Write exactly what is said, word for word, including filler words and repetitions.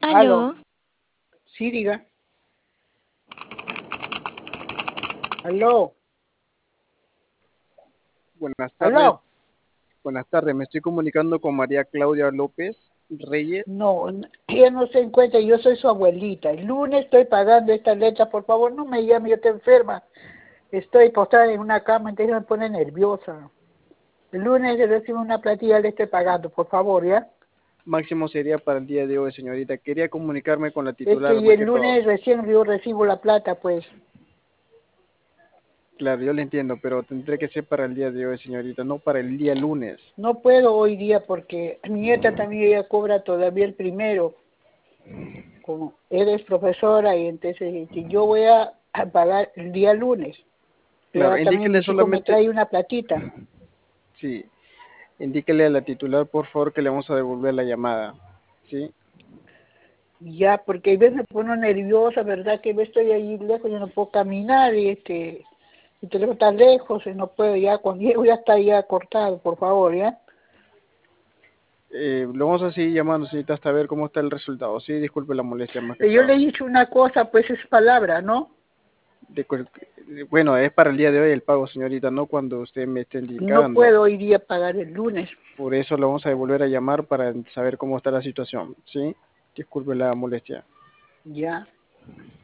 Aló, Aló, sí, diga. Aló, Buenas tardes, aló. buenas tardes. Me estoy comunicando con María Claudia López Reyes. No, n- ella no se encuentra, yo soy su abuelita. El lunes estoy pagando esta letra, por favor, no me llame, yo estoy enferma. Estoy postrada en una cama, entonces me pone nerviosa. El lunes le recibo una platilla, le estoy pagando, por favor, ¿ya? Máximo sería para el día de hoy, señorita. Quería comunicarme con la Es titular que más el que todo. lunes recién yo recibo la plata, pues. Claro, yo le entiendo, pero tendré que ser para el día de hoy, señorita, no para el día lunes. No puedo hoy día porque mi nieta también ella cobra todavía el primero. Como eres profesora y entonces este, yo voy a, a pagar el día lunes. Claro, Ya también indíquele mis hijos me solamente, traen una platita. sí, indíquele a la titular, por favor, que le vamos a devolver la llamada, ¿sí? Ya, porque a veces me pongo nerviosa, ¿verdad? Que yo estoy ahí lejos, yo no puedo caminar y este, el teléfono está lejos y no puedo ya, cuando llego ya está ya cortado, por favor, ¿ya? Eh, lo vamos a seguir llamando, señorita, hasta ver cómo está el resultado, ¿sí? Disculpe la molestia más que Yo todo. le he dicho una cosa, pues es palabra, ¿no? De cual- bueno, es para el día de hoy el pago, señorita, no cuando usted me esté No indicando. puedo hoy día pagar el lunes. Por eso lo vamos a volver a llamar para saber cómo está la situación, ¿sí? Disculpe la molestia. Ya.